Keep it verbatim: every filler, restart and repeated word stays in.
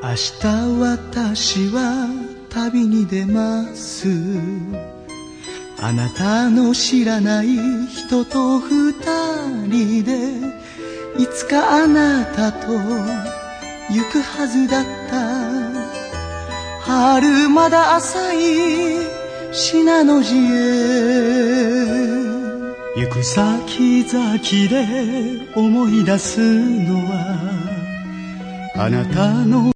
明日私は旅に出ます。あなたの知らない人と二人でいつかあなたと行くはずだった。春まだ浅い信濃路へ行く先々で思い出すのはあなたの